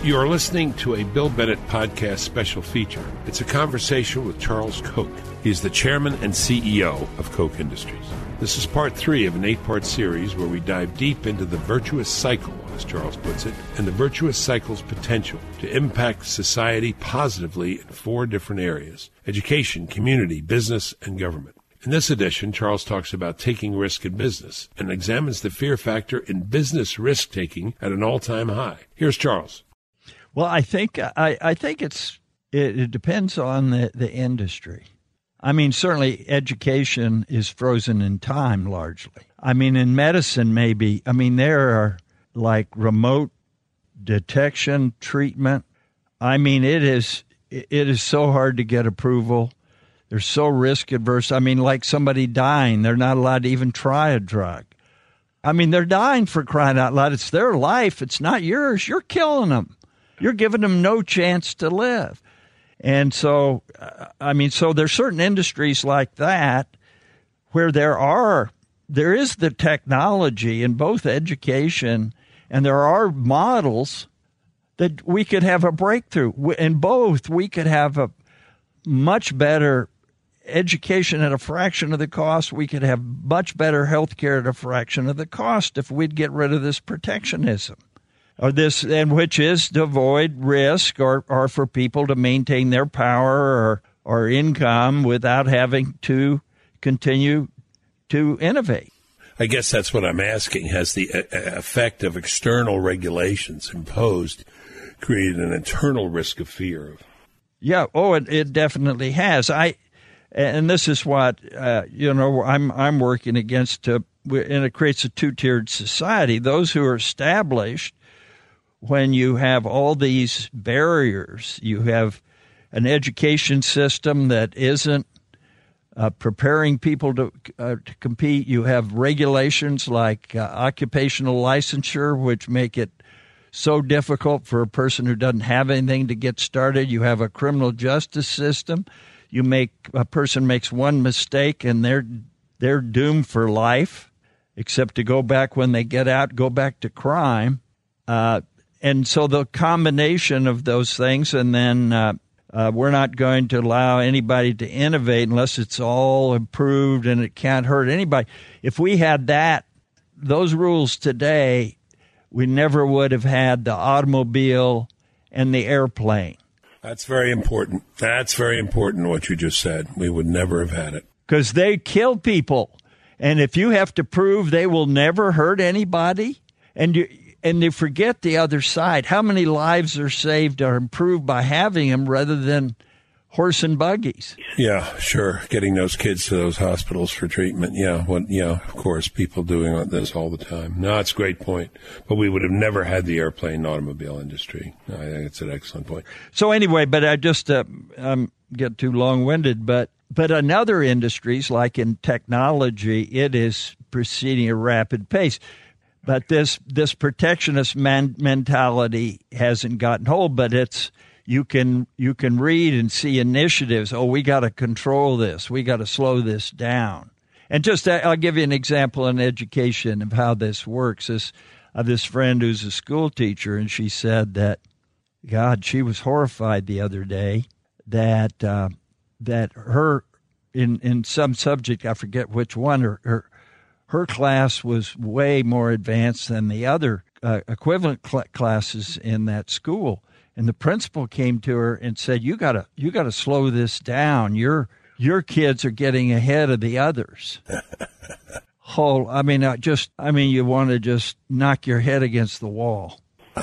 You're listening to a Bill Bennett podcast special feature. It's a conversation with Charles Koch. He's the chairman and CEO of Koch Industries. This is part 3 of an 8-part series where we dive deep into the virtuous cycle, as Charles puts it, and the virtuous cycle's potential to impact society positively in 4 different areas: education, community, business, and government. In this edition, Charles talks about taking risk in business and examines the fear factor in business risk-taking at an all-time high. Here's Charles. Well, I think it depends on the industry. I mean, certainly education is frozen in time largely. I mean, in medicine, maybe. I mean, there are like remote detection treatment. I mean, it is so hard to get approval. They're so risk adverse. I mean, like somebody dying, they're not allowed to even try a drug. I mean, they're dying, for crying out loud. It's their life. It's not yours. You're killing them. You're giving them no chance to live. And so, so there's certain industries like that where there is the technology in both education, and there are models that we could have a breakthrough. In both, we could have a much better education at a fraction of the cost. We could have much better health care at a fraction of the cost if we'd get rid of this protectionism. Which is to avoid risk or for people to maintain their power or income without having to continue to innovate. I guess that's what I'm asking. Has the effect of external regulations imposed created an internal risk of fear? Yeah. Oh, it definitely has. And this is what I'm working against. And it creates a 2-tiered society. Those who are established. When you have all these barriers, you have an education system that isn't preparing people to compete. You have regulations like occupational licensure, which make it so difficult for a person who doesn't have anything to get started. You have a criminal justice system. A person makes one mistake and they're doomed for life, except to go back when they get out, go back to crime. And so the combination of those things, and then we're not going to allow anybody to innovate unless it's all improved and it can't hurt anybody. If we had those rules today, we never would have had the automobile and the airplane. That's very important. That's very important, what you just said. We would never have had it. Because they kill people. And if you have to prove they will never hurt anybody, and they forget the other side. How many lives are saved or improved by having them rather than horse and buggies? Yeah, sure. Getting those kids to those hospitals for treatment. Yeah, of course, people doing this all the time. No, it's a great point. But we would have never had the airplane and automobile industry. I think it's an excellent point. So anyway, but I just get too long-winded. But in other industries, like in technology, it is proceeding at a rapid pace. But this protectionist mentality hasn't gotten hold. But you can read and see initiatives. Oh, we got to control this. We got to slow this down. And I'll give you an example in education of how this works. This friend who's a school teacher, and she said that, God, she was horrified the other day that her in some subject, I forget which one, her class was way more advanced than the other equivalent classes in that school. And the principal came to her and said, "You gotta slow this down. Your kids are getting ahead of the others." You want to just knock your head against the wall.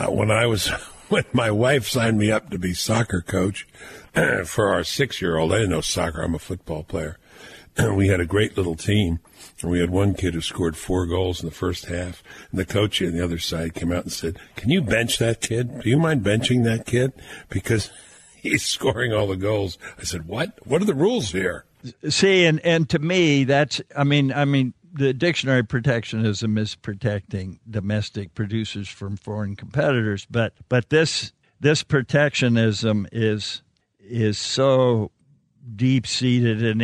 When my wife signed me up to be soccer coach for our 6-year-old, I didn't know soccer. I'm a football player. We had a great little team. And we had one kid who scored 4 goals in the first half. And the coach on the other side came out and said, "Can you bench that kid? Do you mind benching that kid? Because he's scoring all the goals." I said, "What? What are the rules here?" See, and to me, that's, the dictionary protectionism is protecting domestic producers from foreign competitors. But this protectionism is so deep-seated, and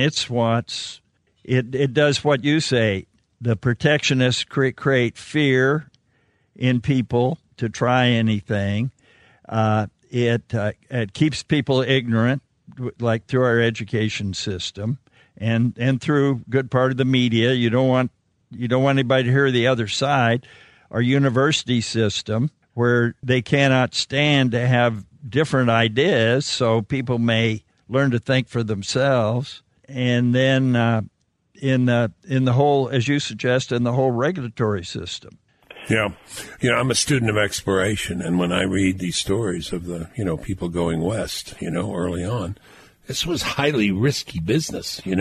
it does what you say. The protectionists create fear in people to try anything. It keeps people ignorant, like through our education system, and through good part of the media. You don't want anybody to hear the other side. Our university system, where they cannot stand to have different ideas, so people may learn to think for themselves. And then in the whole, as you suggest, in the whole regulatory system. Yeah. I'm a student of exploration, and when I read these stories of the, people going west, early on, this was highly risky business, they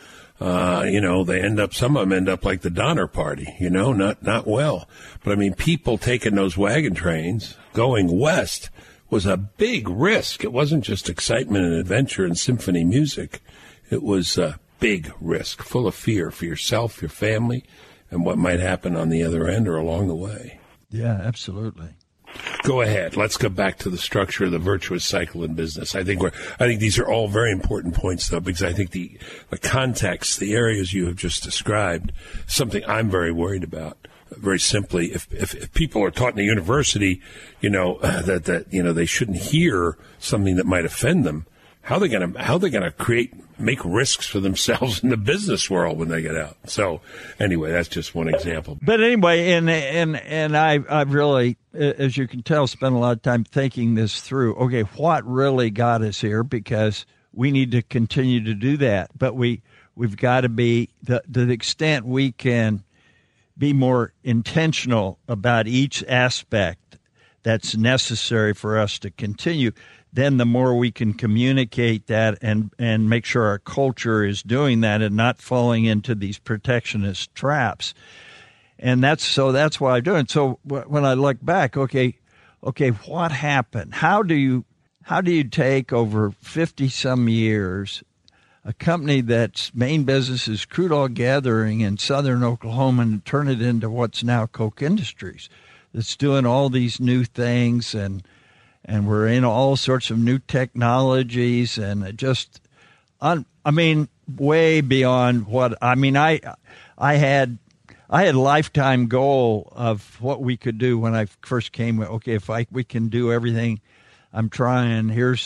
some of them end up like the Donner Party, not well. But I mean, people taking those wagon trains going west was a big risk. It wasn't just excitement and adventure and symphony music. It was a big risk, full of fear for yourself, your family, and what might happen on the other end or along the way. Yeah, absolutely. Go ahead. Let's go back to the structure of the virtuous cycle in business. I think these are all very important points, though, because I think the context, the areas you have just described, something I'm very worried about. Very simply, if people are taught in the university, that they shouldn't hear something that might offend them, how are they going to make risks for themselves in the business world when they get out? So anyway, that's just one example. But anyway, and I've really, as you can tell, spent a lot of time thinking this through. Okay, what really got us here? Because we need to continue to do that, but we've got to be to the extent we can be more intentional about each aspect that's necessary for us to continue. Then the more we can communicate that and make sure our culture is doing that and not falling into these protectionist traps. And that's what I'm doing. So when I look back, okay, what happened? How do you take over 50 some years a company that's main business is crude oil gathering in southern Oklahoma and turn it into what's now Koch Industries, that's doing all these new things, and we're in all sorts of new technologies, and just, way beyond what, I had a lifetime goal of what we could do when I first came. Okay, we can do everything I'm trying,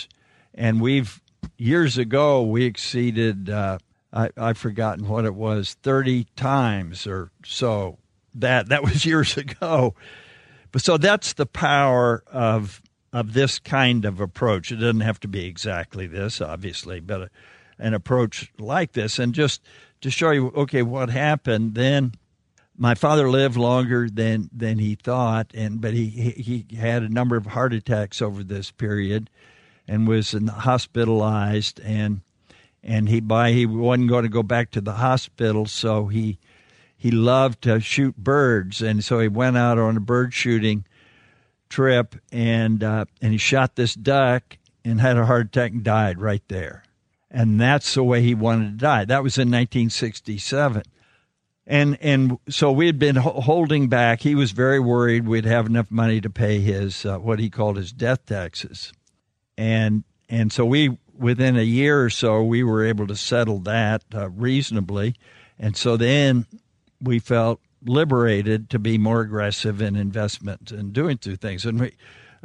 years ago, we exceeded, I've forgotten what it was, 30 times or so. That was years ago. But so that's the power of this kind of approach. It doesn't have to be exactly this, obviously, but an approach like this. And just to show you, okay, what happened then, my father lived longer than he thought, but he had a number of heart attacks over this period, and was hospitalized, and he wasn't going to go back to the hospital, so he loved to shoot birds, and so he went out on a bird shooting trip, and he shot this duck and had a heart attack and died right there. And that's the way he wanted to die. That was in 1967. And so we had been holding back. He was very worried we'd have enough money to pay his what he called his death taxes. And so within a year or so, we were able to settle that reasonably. And so then we felt liberated to be more aggressive in investment and doing two things. And we,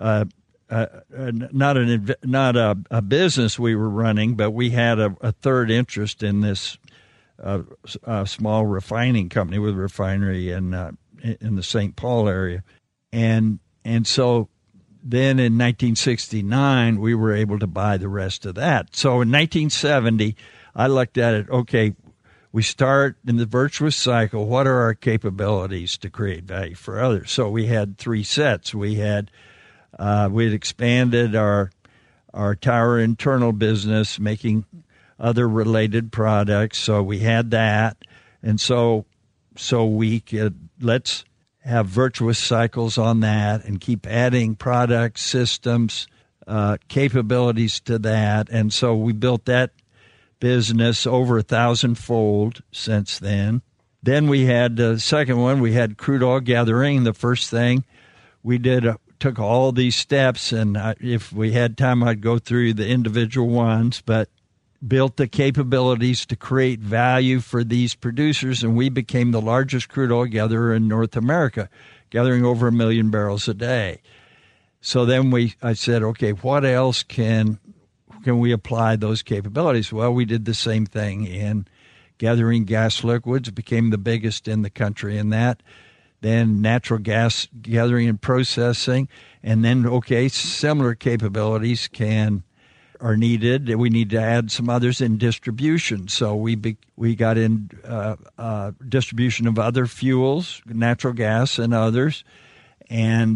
not a business we were running, but we had a third interest in this small refining company with a refinery in the St. Paul area. And so then in 1969, we were able to buy the rest of that. So in 1970, I looked at it, okay, we start in the virtuous cycle. What are our capabilities to create value for others? So we had three sets. We had expanded our tower internal business, making other related products. So we had that. And so we could, let's have virtuous cycles on that and keep adding products, systems, capabilities to that. And so we built that business over 1,000-fold since then. Then we had the second one, we had crude oil gathering. The first thing we did, took all these steps, and if we had time, I'd go through the individual ones, but built the capabilities to create value for these producers, and we became the largest crude oil gatherer in North America, gathering over 1 million barrels a day. So then I said, okay, what else can we apply those capabilities? Well, we did the same thing in gathering gas liquids, became the biggest in the country in that. Then natural gas gathering and processing, and then, okay, similar capabilities are needed. We need to add some others in distribution. So we got in distribution of other fuels, natural gas and others, and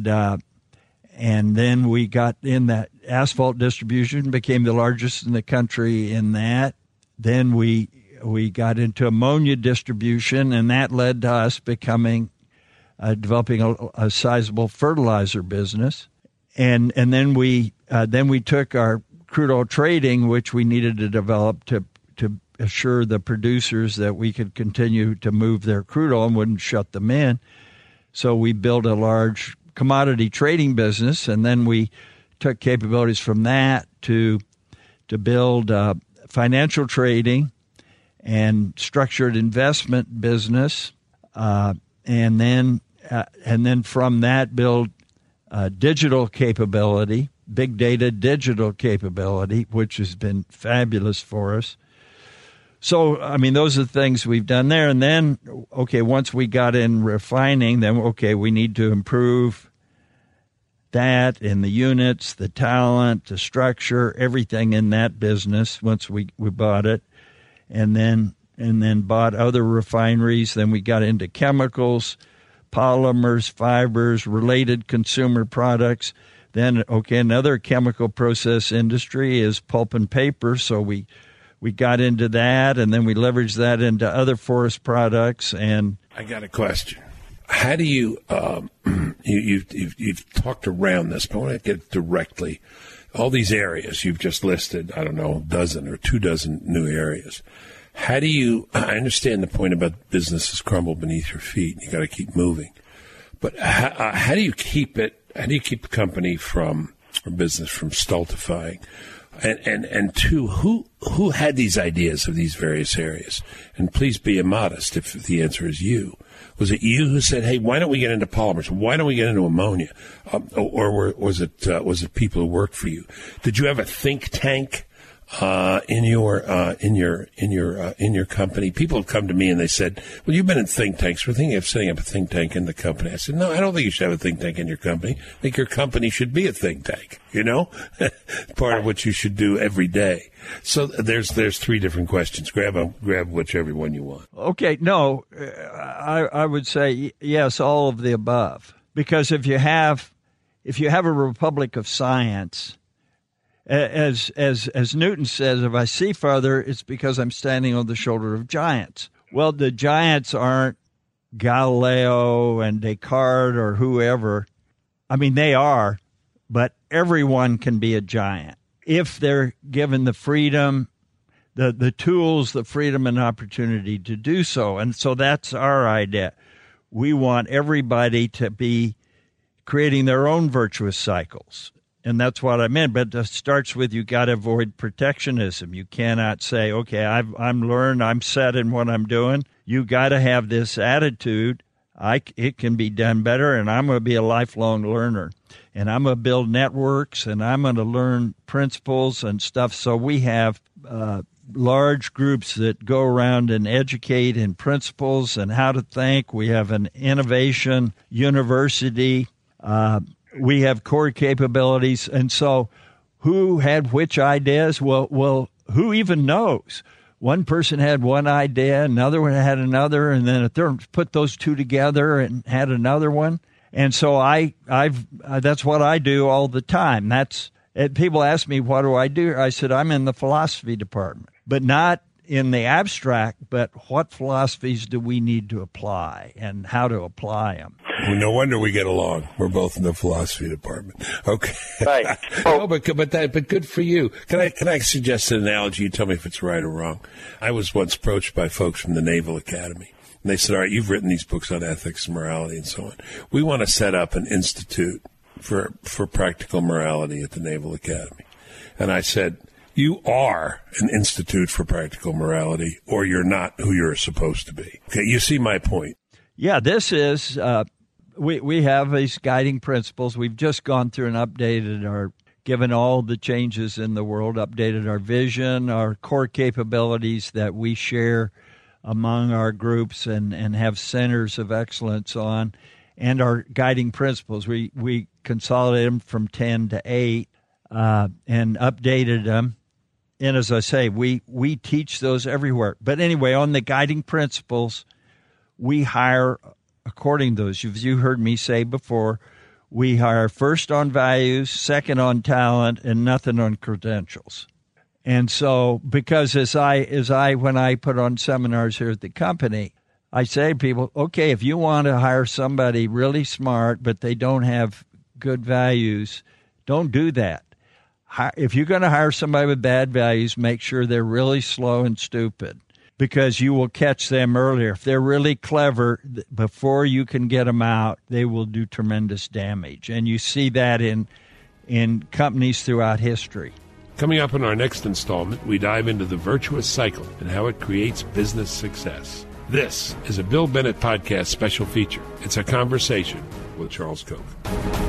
then we got in that asphalt distribution, became the largest in the country in that. Then we got into ammonia distribution, and that led to us developing a sizable fertilizer business, and then we took our crude oil trading, which we needed to develop to assure the producers that we could continue to move their crude oil and wouldn't shut them in. So we built a large commodity trading business, and then we took capabilities from that to build financial trading and structured investment business, and then from that build digital capability, big data digital capability, which has been fabulous for us. So, I mean, those are the things we've done there. And then, okay, once we got in refining, then, okay, we need to improve that in the units, the talent, the structure, everything in that business once we bought it. And then bought other refineries. Then we got into chemicals, polymers, fibers, related consumer products. Then, okay, another chemical process industry is pulp and paper. So we got into that, and then we leveraged that into other forest products. And I got a question. How do you you've talked around this, but I want to get directly. All these areas you've just listed, I don't know, a dozen or 24 new areas. How do you, I understand the point about businesses crumble beneath your feet and you got to keep moving, but how do you keep it, how do you keep the company or business from stultifying? And two, who had these ideas of these various areas? And please be immodest if the answer is you. Was it you who said, "Hey, why don't we get into polymers? Why don't we get into ammonia?" Or was it people who worked for you? Did you have a think tank in your company? People have come to me and they said, "Well, you've been in think tanks. We're thinking of setting up a think tank in the company." I said, "No, I don't think you should have a think tank in your company. I think your company should be a think tank. You know, part of what you should do every day." So there's three different questions. Grab whichever one you want. Okay, no, I would say yes, all of the above. Because if you have a republic of science, as Newton says, if I see farther, it's because I'm standing on the shoulder of giants. Well, the giants aren't Galileo and Descartes or whoever. I mean, they are, but everyone can be a giant if they're given the freedom, the tools, the freedom and opportunity to do so. And so that's our idea. We want everybody to be creating their own virtuous cycles. And that's what I meant. But it starts with you got to avoid protectionism. You cannot say, okay, I'm learned, I'm set in what I'm doing. You got to have this attitude. It can be done better, and I'm going to be a lifelong learner. And I'm going to build networks, and I'm going to learn principles and stuff. So we have large groups that go around and educate in principles and how to think. We have an innovation university. We have core capabilities. And so who had which ideas? Well, who even knows? One person had one idea, another one had another, and then a third put those two together and had another one. And so that's what I do all the time. People ask me, what do I do? I said, I'm in the philosophy department, but not in the abstract, but what philosophies do we need to apply and how to apply them? Well, no wonder we get along. We're both in the philosophy department. Okay. Right. No, but good for you. Can I suggest an analogy? You tell me if it's right or wrong. I was once approached by folks from the Naval Academy. And they said, all right, you've written these books on ethics and morality and so on. We want to set up an institute for practical morality at the Naval Academy. And I said, you are an institute for practical morality, or you're not who you're supposed to be. Okay, you see my point. Yeah, this is we have these guiding principles. We've just gone through and updated given all the changes in the world, updated our vision, our core capabilities that we share among our groups and have centers of excellence on, and our guiding principles. We consolidated them from 10 to 8 and updated them. And as I say, we teach those everywhere. But anyway, on the guiding principles, we hire according to those. As you heard me say before, we hire first on values, second on talent, and nothing on credentials. And so, because as I when I put on seminars here at the company, I say to people, okay, if you want to hire somebody really smart, but they don't have good values, don't do that. If you're going to hire somebody with bad values, make sure they're really slow and stupid, because you will catch them earlier. If they're really clever, before you can get them out, they will do tremendous damage. And you see that in companies throughout history. Coming up in our next installment, we dive into the virtuous cycle and how it creates business success. This is a Bill Bennett Podcast special feature. It's a conversation with Charles Koch.